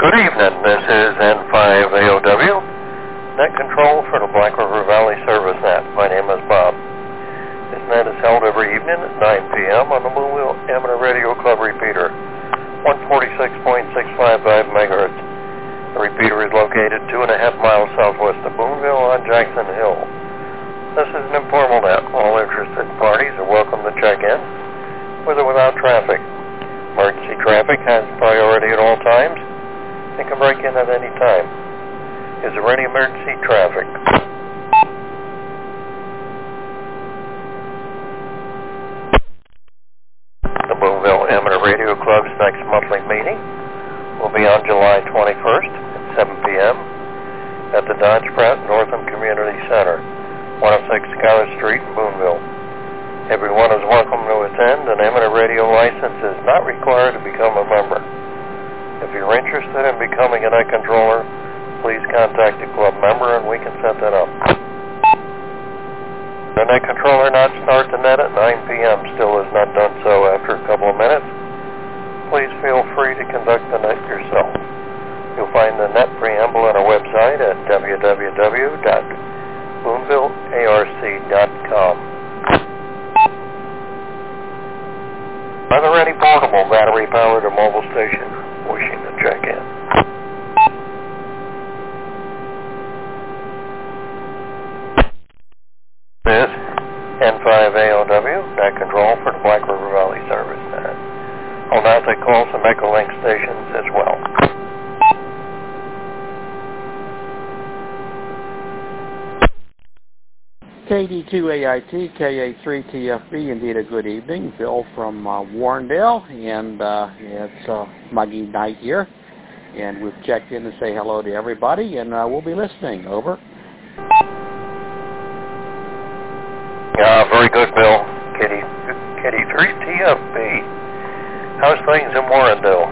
Good evening. This is N5AOW, net control for the Black River Valley Service Net. My name is Bob. This net is held every evening at 9 p.m. on the Boonville Amateur Radio Club repeater, 146.655 megahertz. The repeater is located 2.5 miles southwest of Boonville on Jackson Hill. This is an informal net. All interested parties are welcome to check in, with or without traffic. Emergency traffic has priority at all times and can break in at any time. Is there any emergency traffic? The Boonville Amateur Radio Club's next monthly meeting will be on July 21st at 7 p.m. at the Dodge Pratt Northam Community Center, 106 Schuyler Street in Boonville. Everyone is welcome to attend. An amateur radio license is not required to become a member. If you're interested in becoming a net controller, please contact the club member and we can set that up. The net controller not start the net at 9 p.m. still has not done so after a couple of minutes. Please feel free to conduct the net yourself. You'll find the net preamble on our website at www.boonvillearc.com. Are there any portable battery-powered or mobile stations wishing to check in? This N5AOW, net control for the Black River Valley Service Net. I'll now take calls from Echolink stations as well. KD2AIT, KA3TFB, indeed a good evening. Bill from Warrendale, and it's a muggy night here. And we've checked in to say hello to everybody, and we'll be listening. Over. Very good, Bill. KD3TFB. How's things in Warrendale?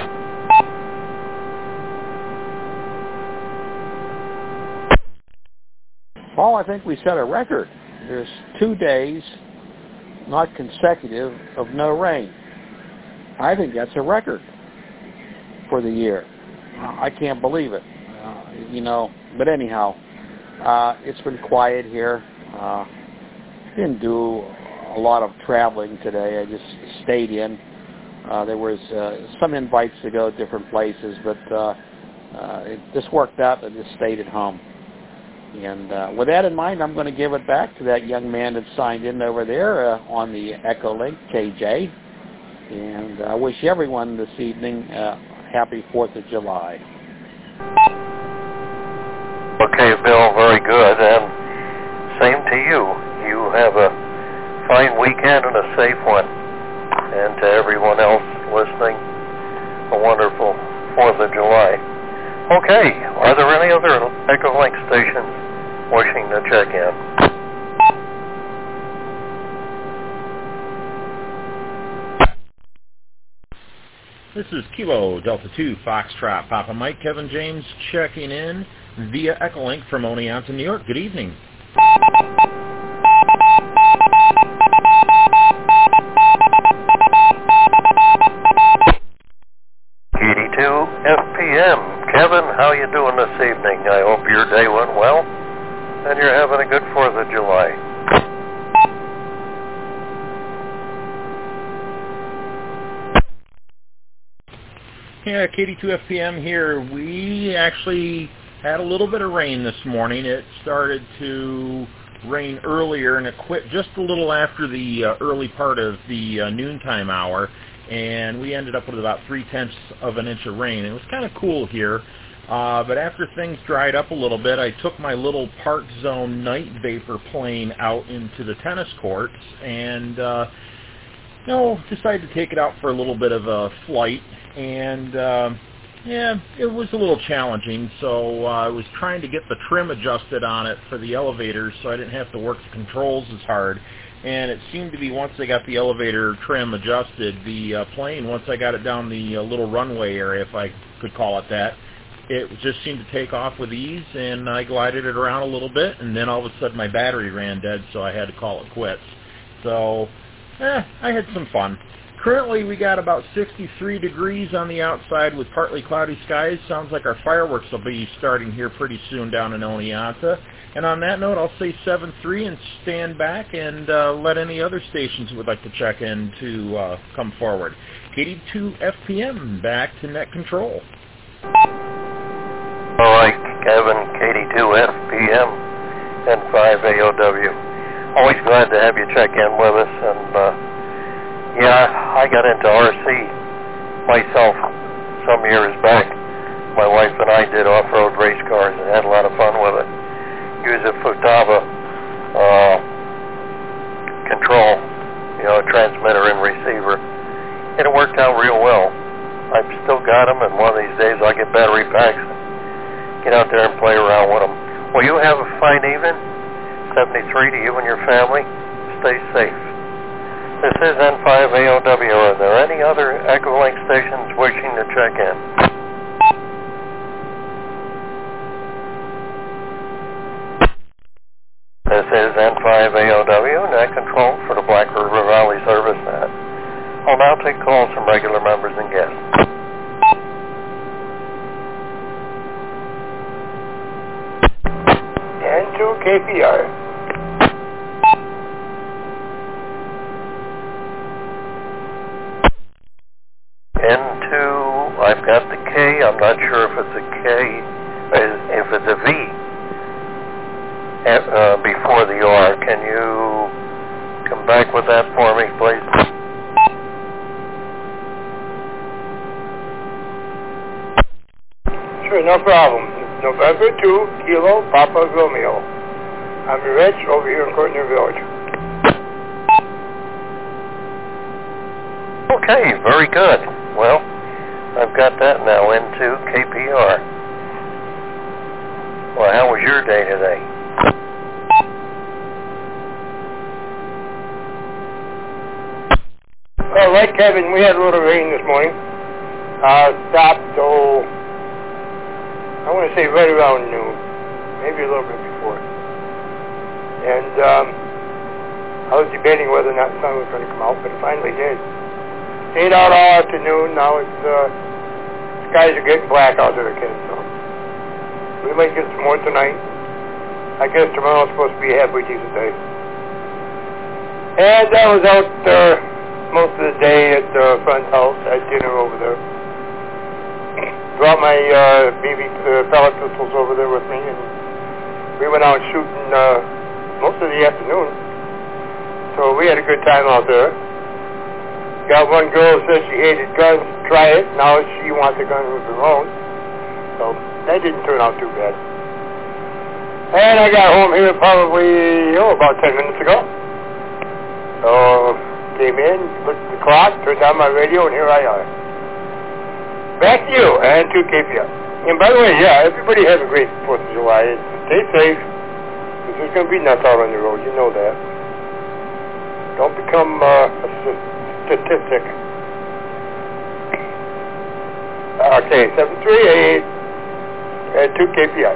Well, I think we set a record. There's 2 days, not consecutive, of no rain. I think that's a record for the year. I can't believe it. But anyhow, it's been quiet here. Didn't do a lot of traveling today. I just stayed in. There was some invites to go different places, but it just worked out. I just stayed at home. And with that in mind, I'm going to give it back to that young man that signed in over there on the Echolink, KJ. And I wish everyone this evening happy 4th of July. Okay, Bill, very good. And same to you. You have a fine weekend and a safe one. And to everyone else listening, a wonderful 4th of July. Okay, are there any other Echolink stations wishing to check in? This is Kilo Delta 2 Foxtrot Papa Mike, Kevin James checking in via Echolink from Oneonta, New York. Good evening. KD2FPM. Kevin, how you doing this evening? I hope your day went well and you're having a good 4th of July. Yeah, KD2FPM here. We actually had a little bit of rain this morning. It started to rain earlier and it quit just a little after the early part of the noontime hour. And we ended up with about 0.3 of an inch of rain. It was kind of cool here, but after things dried up a little bit, I took my little Park Zone night vapor plane out into the tennis courts and decided to take it out for a little bit of a flight. And it was a little challenging, so I was trying to get the trim adjusted on it for the elevators so I didn't have to work the controls as hard. And it seemed to be once I got the elevator trim adjusted, the plane, once I got it down the little runway area, if I could call it that, it just seemed to take off with ease, and I glided it around a little bit, and then all of a sudden my battery ran dead, so I had to call it quits. So, I had some fun. Currently, we got about 63 degrees on the outside with partly cloudy skies. Sounds like our fireworks will be starting here pretty soon down in Oneonta. And on that note, I'll say 7-3 and stand back and let any other stations who would like to check in to come forward. KD2 FPM, back to net control. All right, Kevin, KD2 FPM, N5AOW. Always glad to have you check in with us. And I got into RC myself some years back. My wife and I did off-road race cars and had a lot of fun with it. Use a Futaba control, transmitter and receiver. And it worked out real well. I've still got them, and one of these days I'll get battery packs and get out there and play around with them. Well, you have a fine evening. 73 to you and your family. Stay safe. This is N5AOW. Are there any other Echolink stations wishing to check in? This is N5AOW, net control for the Black River Valley Service Net. I'll now take calls from regular members and guests. N2 KPR. N2, I've got the K. I'm not sure if it's a K, if it's a V before the R. Can you come back with that for me, please? Sure, no problem. November 2, Kilo, Papa Romeo. I'm Rich over here in Courtney Village. Okay, very good. Well, I've got that now into KPR. Well, how was your day today? Well, like Kevin, we had a little rain this morning. Stopped till, I want to say right around noon, maybe a little bit before. And I was debating whether or not the sun was going to come out, but it finally did. Stayed out all afternoon. Now it's skies are getting black out there again, so we might get some more tonight. I guess tomorrow's supposed to be a halfway decent day. And I was out there most of the day at the front house. I had dinner over there. Brought my BB pellet pistols over there with me, and we went out shooting most of the afternoon. So we had a good time out there. Got one girl who said she hated guns, try it. Now she wants a gun of her own. So that didn't turn out too bad. And I got home here probably, about 10 minutes ago. So came in, looked at the clock, turned on my radio, and here I are. Back to you, and to KPR. And by the way, everybody have a great 4th of July. Stay safe, because there's going to be nuts out on the road. You know that. Don't become a statistic. Okay, 738 and 2 KPI.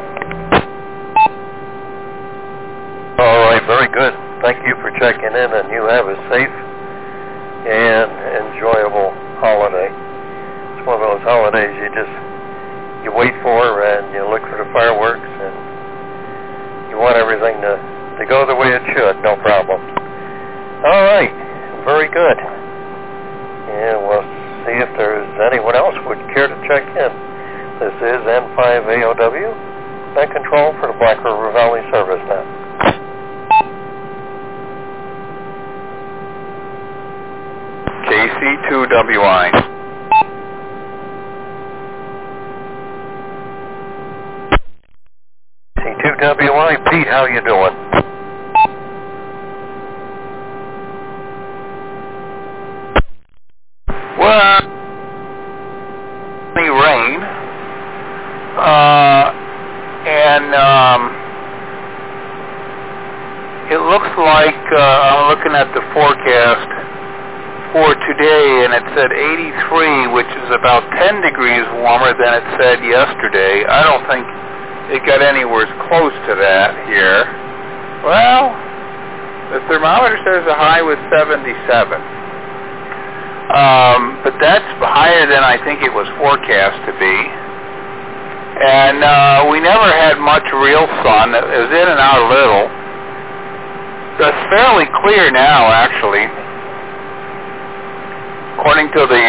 All right, very good. Thank you for checking in, and you have a safe and enjoyable holiday. It's one of those holidays you wait for, and you look for the fireworks, and you want everything to go the way it should, no problem. All right, very good. And we'll see if there's anyone else who would care to check in. This is N5AOW, net control for the Black River Valley Service Net. KC2WI. C2WI, Pete, how you doing? Well, any rain, and it looks like I'm looking at the forecast for today, and it said 83, which is about 10 degrees warmer than it said yesterday. I don't think it got anywhere close to that here. Well, the thermometer says the high was 77. But that's higher than I think it was forecast to be. And we never had much real sun. It was in and out a little. It's fairly clear now, actually. According to the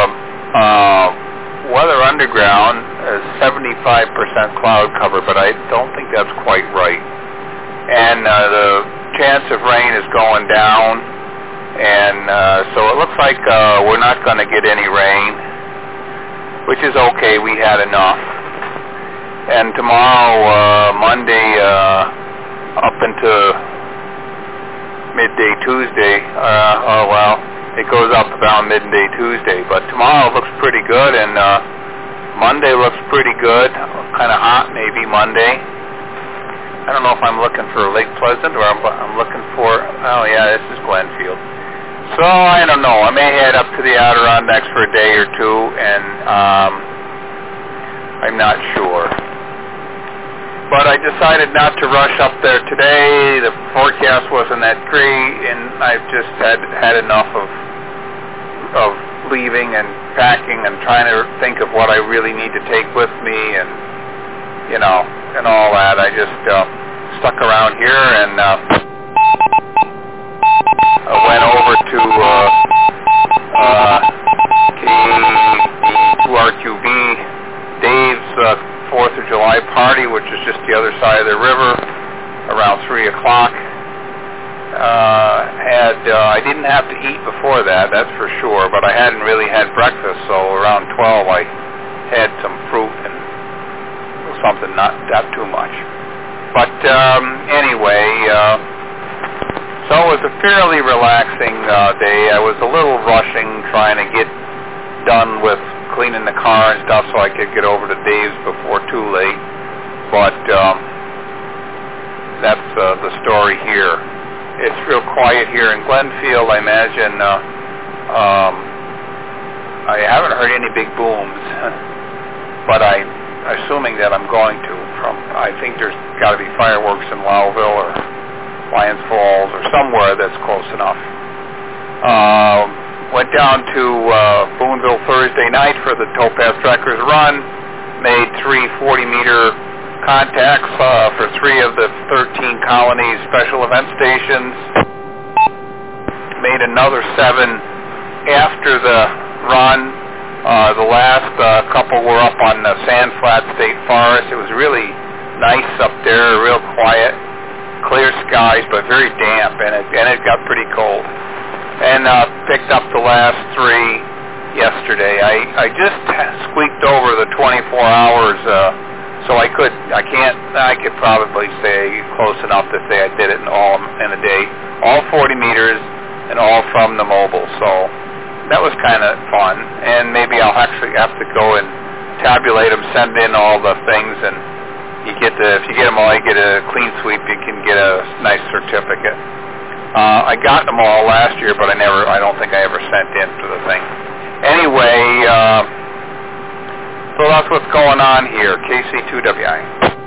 Weather Underground, 75% cloud cover, but I don't think that's quite right. And the chance of rain is going down, and so it looks like we're not going to get any rain, which is okay. We had enough. And tomorrow, Monday, up into midday Tuesday, it goes up around midday Tuesday, but tomorrow looks pretty good, and Monday looks pretty good, kind of hot maybe Monday. I don't know if I'm looking for Lake Pleasant or I'm looking for, oh yeah, this is Glenfield. So I don't know, I may head up to the Adirondacks for a day or two, and I'm not sure. But I decided not to rush up there today. The forecast wasn't that great, and I've just had enough of leaving and packing and trying to think of what I really need to take with me, and you know, and all that. I just stuck around here and went over to KE2RQB, Dave's 4th of July party, which is just the other side of the river, around 3 o'clock. I didn't have to eat before that, that's for sure, but I hadn't really had breakfast, so around 12 I had some fruit and something, not too much. But anyway, so it was a fairly relaxing day. I was a little rushing, trying to get done with cleaning the car and stuff so I could get over to Dave's before too late. But that's the story here. It's real quiet here in Glenfield. I imagine I haven't heard any big booms, but I'm assuming that I'm going to. I think there's got to be fireworks in Lowville or Lions Falls or somewhere that's close enough. Went down to Boonville Thursday night for the Topaz Trekkers run. Made 3 40-meter contacts for 3 of the 13 colonies special event stations. Made another 7 after the run. The last couple were up on the Sand Flat State Forest. It was really nice up there, real quiet, clear skies, but very damp, and it got pretty cold. And picked up the last 3 yesterday. I just squeaked over the 24 hours, so I could probably say close enough to say I did it in a day, all 40 meters, and all from the mobile. So that was kind of fun, and maybe I'll actually have to go and tabulate them, send in all the things, and if you get them all, you get a clean sweep. You can get a nice certificate. I got them all last year, but I don't think I ever sent in for the thing. Anyway, so that's what's going on here, KC2WI.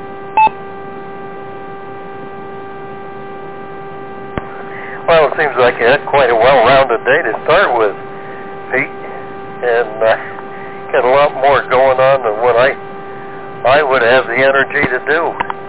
Well, it seems like you had quite a well-rounded day to start with, Pete, and got a lot more going on than what I would have the energy to do.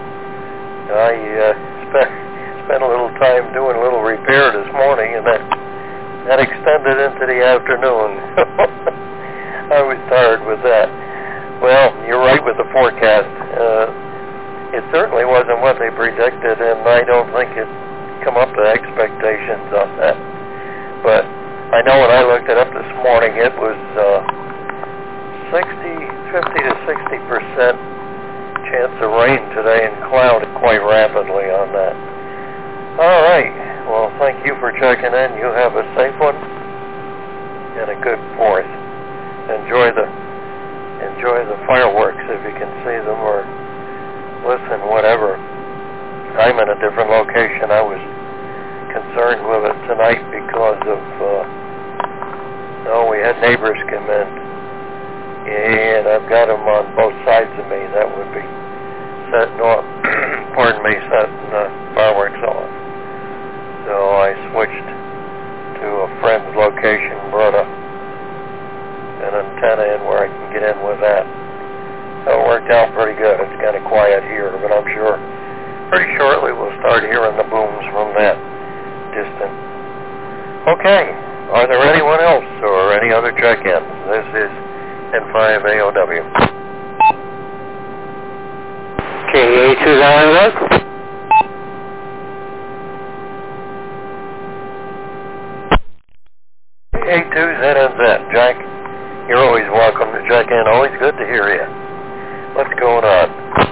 I spent a little time doing a little repair this morning, and that extended into the afternoon. I was tired with that. Well, you're right with the forecast. It certainly wasn't what they predicted, and I don't think it come up to expectations on that. But I know when I looked it up this morning, it was 50 to 60% chance of rain today, and clouded quite rapidly on that. All right. Well, thank you for checking in. You have a safe one and a good 4th. Enjoy the fireworks if you can see them, or listen, whatever. I'm in a different location. I was concerned with it tonight because of we had neighbors come in, and I've got them on both sides of me that would be setting fireworks on. So I switched to a friend's location, brought a antenna in where I can get in with that. So it worked out pretty good. It's kind of quiet here, but I'm sure pretty shortly we'll start hearing the booms from that distance. Okay, are there anyone else or any other check-ins? This is N5AOW. KA2 A2ZNZ. Jack, you're always welcome to check in. Always good to hear you. What's going on?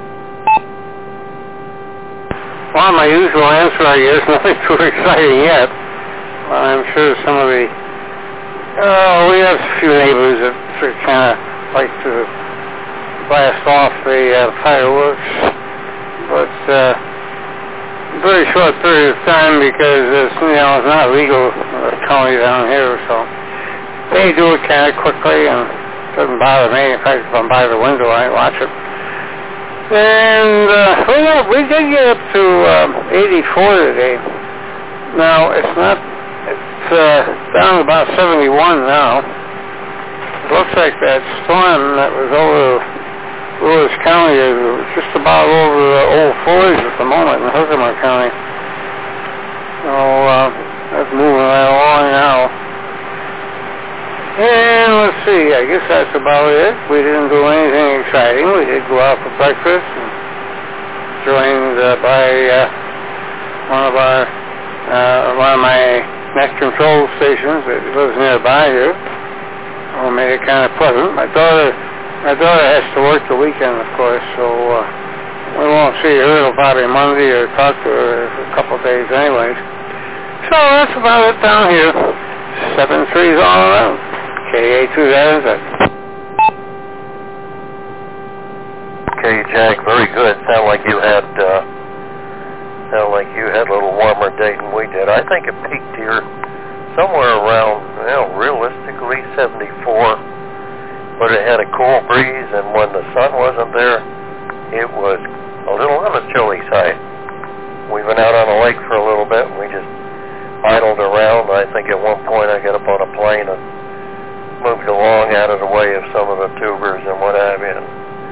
Well, my usual answer, I guess, nothing too exciting yet. I'm sure some of the... we have a few neighbors that kind of like to blast off the fireworks, but very short period of time because it's not legal currently down here, so they do it kind of quickly and it doesn't bother me. In fact, if I'm by the window, I watch it. And we did get up to 84 today. Now it's down to about 71 now. It looks like that storm that was over Lewis County is just about over the Old Forge at the moment in Herkimer County. So that's moving right along now. And let's see, I guess that's about it. We didn't do anything exciting. We did go out for breakfast and joined by one of my net control stations that lives nearby here. So it made it kind of pleasant. My daughter has to work the weekend, of course, so we won't see her till probably Monday or talk to her for a couple of days anyways. So that's about it down here. 7-3s all around. KA2ZNZ. Okay, Jack, very good. Sound like you had a little warmer day than we did. I think it peaked here somewhere around, realistically 74. But it had a cool breeze, and when the sun wasn't there, it was a little on the chilly side. We went out on the lake for a little bit, and we just idled around. I think at one point I got up on a plane and moved along out of the way of some of the tubers and what have you.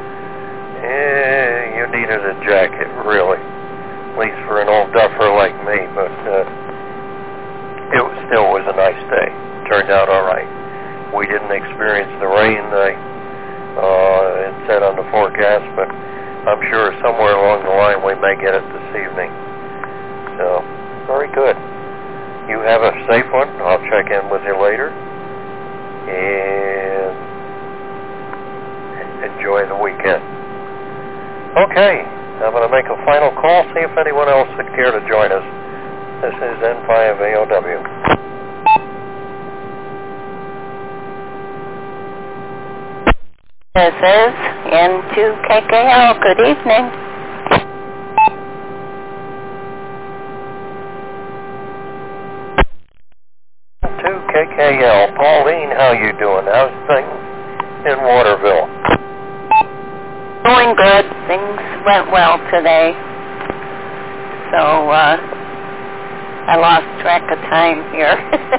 You needed a jacket, really, at least for an old duffer like me, but it still was a nice day. Turned out all right. We didn't experience the rain it said on the forecast, but I'm sure somewhere along the line we may get it this evening. So, very good. You have a safe one. I'll check in with you later. And enjoy the weekend. Okay, I'm going to make a final call, see if anyone else would care to join us. This is N5AOW. This is N2KKL. Good evening. KKL. Pauline, how you doing? How's things in Waterville? Doing good. Things went well today. So, I lost track of time here.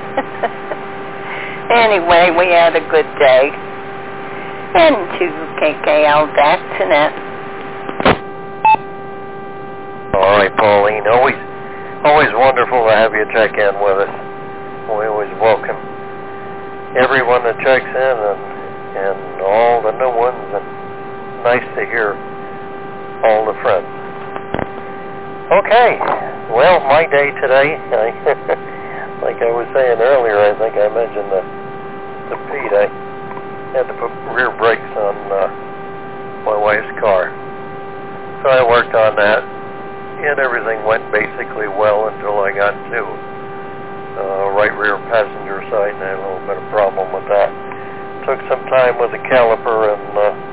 Anyway, we had a good day. N2KKL.net. All right, Pauline. Always wonderful to have you check in with us. We always welcome everyone that checks in and all the new ones, and nice to hear all the friends. Okay, well, my day today, like I was saying earlier, I think I mentioned to Pete, I had to put rear brakes on my wife's car. So I worked on that, and everything went basically well until I got to right rear passenger side, and I had a little bit of problem with that. Took some time with the caliper and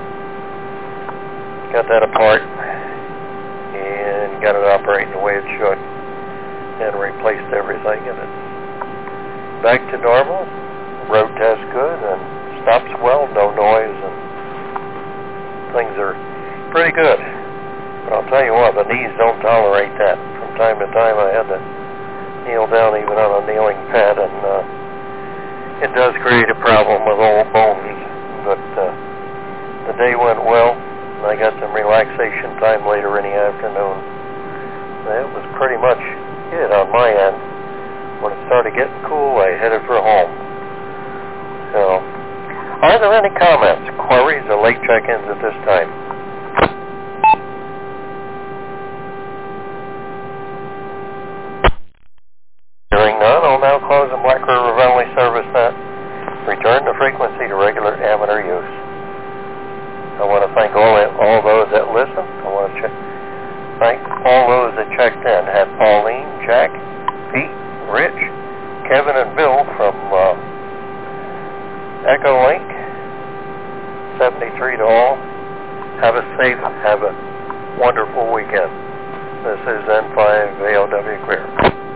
got that apart and got it operating the way it should, and replaced everything, and it's back to normal. Road test good and stops well, no noise, and things are pretty good. But I'll tell you what, the knees don't tolerate that. From time to time I had to kneel down even on a kneeling pad, and it does create a problem with old bones and but the day went well. I got some relaxation time later in the afternoon. That was pretty much it on my end. When it started getting cool, I headed for home. So, are there any comments, queries, or late check-ins at this time? Hearing none, I'll now close the Black River Valley service net. Return the frequency to regular amateur use. I want to thank all those that listened. I want to thank all those that checked in. Had Pauline, Jack, Pete, Rich, Kevin, and Bill from Echolink. 73 to all. Have a safe, have a wonderful weekend. This is N5AOW Clear.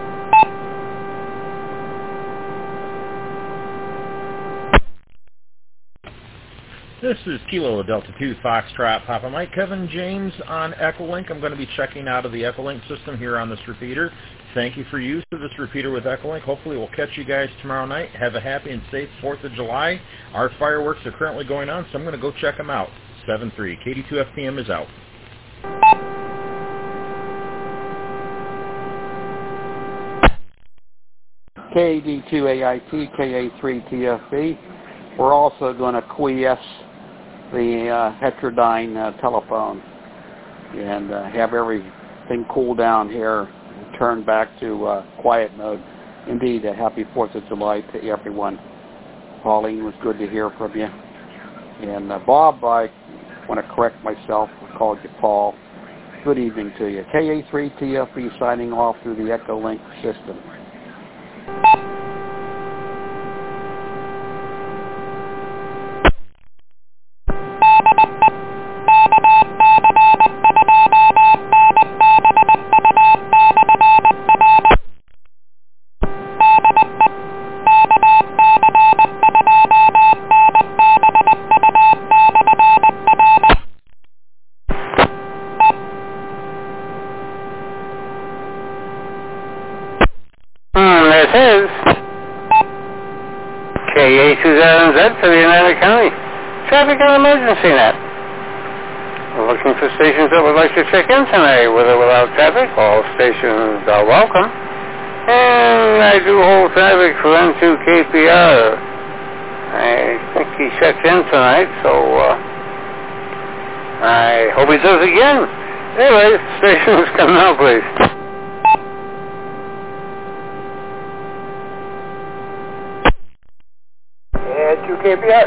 This is Kilo Delta 2 Foxtrot Papa Mike. Kevin James on Echolink. I'm going to be checking out of the Echolink system here on this repeater. Thank you for use of this repeater with Echolink. Hopefully we'll catch you guys tomorrow night. Have a happy and safe 4th of July. Our fireworks are currently going on, so I'm going to go check them out. 7-3. KD2FPM is out. KD2AIT, KA3TFB. We're also going to quiesce the heterodyne telephone and have everything cool down here and turn back to quiet mode. Indeed, a happy 4th of July to everyone. Pauline, was good to hear from you. And Bob, I want to correct myself. I called you Paul. Good evening to you. KA3TFB signing off through the Echolink system. KA2000Z for the United County Traffic and Emergency Net. We're looking for stations that would like to check in tonight, with or without traffic. All stations are welcome. And I do hold traffic for N2KPR. I think he checked in tonight, so I hope he does again. Anyway, stations come now, please. KPR.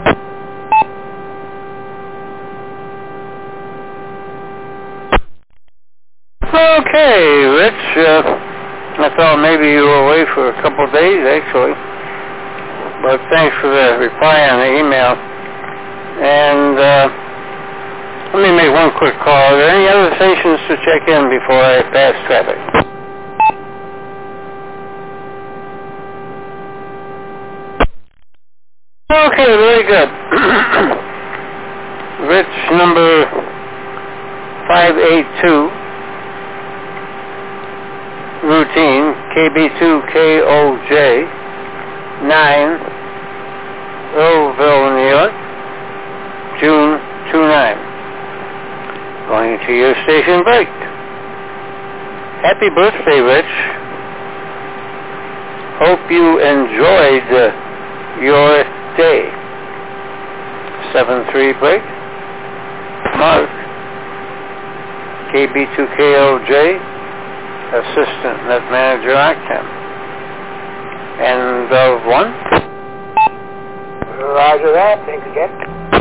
Okay, Rich, I thought maybe you were away for a couple of days, actually. But thanks for the reply on the email. And let me make one quick call. Are there any other stations to check in before I pass traffic? Okay, very good. Rich number 582, routine, KB2KOJ, 9, Earlville, New York, June 29. Going to your station break. Happy birthday, Rich. Hope you enjoyed your day. 7-3 break. Mark, KB2KOJ, Assistant Net Manager Octam. End of 1. Roger that. Thanks again.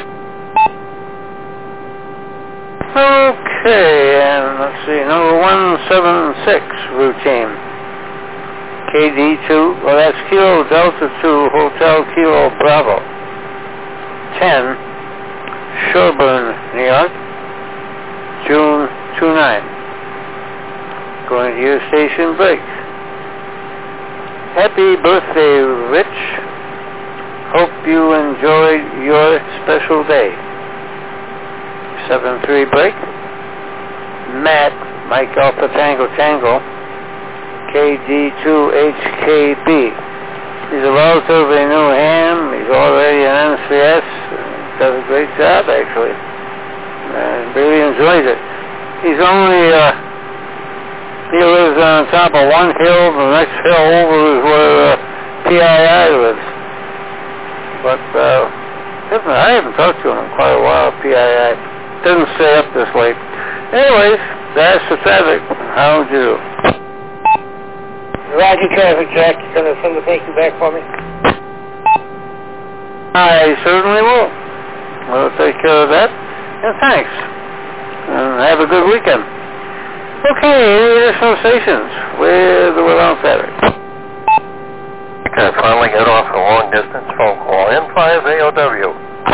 Okay, and let's see, number 176, routine. KD2, well that's Kilo Delta 2, Hotel Kilo Bravo. 10, Sherburne, New York, June 29. Going to your station break. Happy birthday, Rich. Hope you enjoyed your special day. 7-3 break. Matt, Mike Alpha Tango Tango, KD2HKB. He's a relatively new ham. He's already an NCS. does a great job, actually. And really enjoys it. He's only, he lives on top of one hill, the next hill over is where PII lives. But I haven't talked to him in quite a while, PII. Didn't stay up this late. Anyways, that's the traffic. How would you do? Roger, traffic, Jack. You going to send the thank you back for me? I certainly will. We'll take care of that. And thanks. And have a good weekend. Okay, any additional stations with or without traffic? Okay, finally get off a long distance phone call. N5AOW.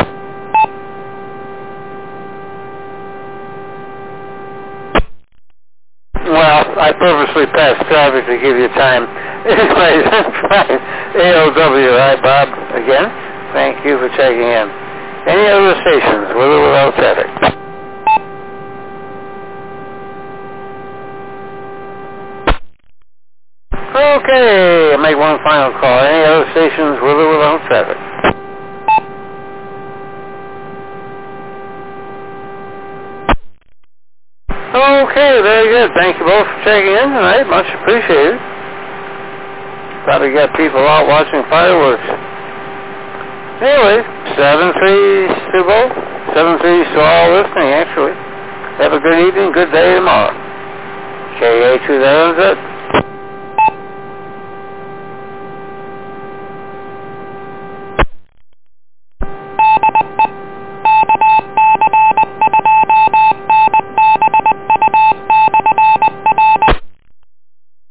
Well, I purposely passed traffic to give you time. Anyways, AOW. Hi, Bob. Again, thank you for checking in. Any other stations with or without traffic? Okay, I'll make one final call. Any other stations with or without traffic? Okay, very good. Thank you both for checking in tonight. Much appreciated. Probably got people out watching fireworks. Anyway, 7-3 to both. 7-3 to all listening, actually. Have a good evening, good day tomorrow. KA2, that is it.